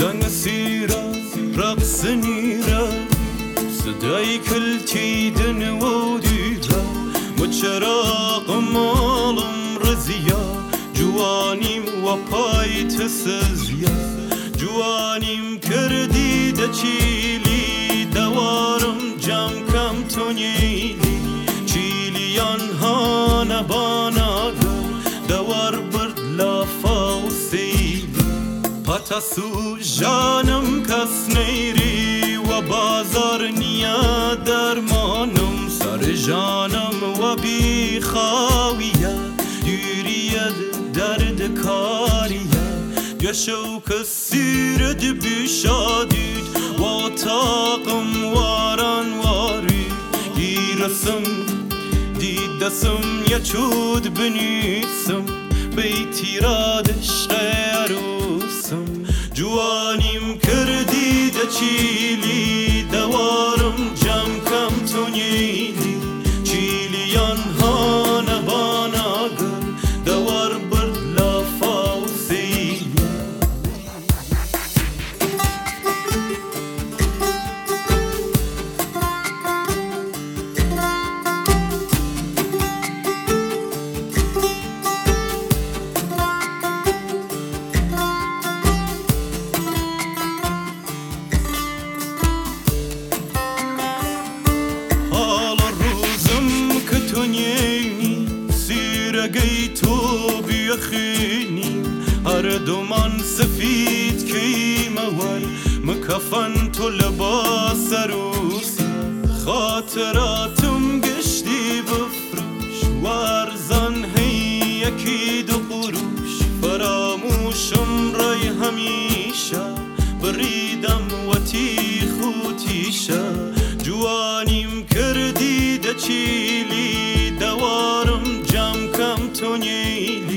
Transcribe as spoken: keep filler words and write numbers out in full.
دنسيرة رقص نيرة صداي كل تيدن وديرة متشراق مالم رزيا جوانيم وپای تسزيا جوانيم كردي دچيلي دوارم جام كم تونيلي چيليان هانا باناغر دوار برد لافا و سيلي پتاسو جانم کس نیری و بازار نیا درمانم سر جانم و بی خاویه دیرید درد کاریه گشو کسیر دبی شادید و تاقم واران واری گیرسم دیدسم یا چود بنیسم بیتی رادش غیروسم جوانیم کردی دچیلی دوارم جم کم تونیلی چیلیان ها نباناگر دوار برد لافا و سیلی سیرگی تو بیخینی هر دومان سفید کی موال مکفن تو لباس روسی خاطراتم گشتی بفروش وارزان هی یکی دو قروش فراموشم رای همیشه بریدم و تیخ و تیشه جوانیم کردی دچیلی دوارم جام کم تونیلی